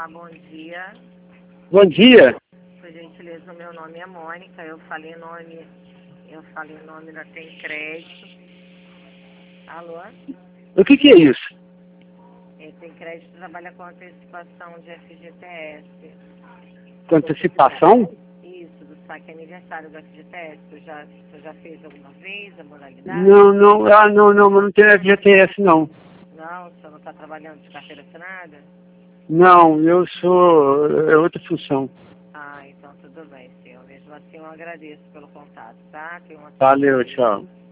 Olá, bom dia. Bom dia. Por gentileza, o meu nome é Mônica. Eu falei o nome da Tem Crédito. Alô? O que é isso? Tem Crédito trabalha com antecipação de FGTS. Com antecipação? Isso, do saque aniversário do FGTS. Você já fez alguma vez a modalidade? Não, mas não tem FGTS não. Não, o senhor não está trabalhando de carteira assinada? Não, é outra função. Ah, então tudo bem, senhor. Mesmo assim, eu agradeço pelo contato, tá? Tenha uma Valeu, tchau.